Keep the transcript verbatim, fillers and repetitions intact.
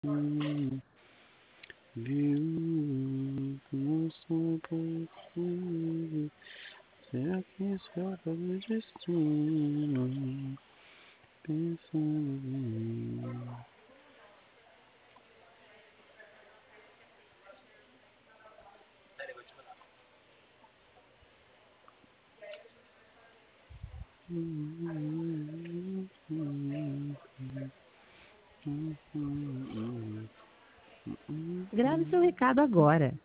Viu nosso pouco. Será que isso é o destino? Pensando em mim. Grave seu recado agora.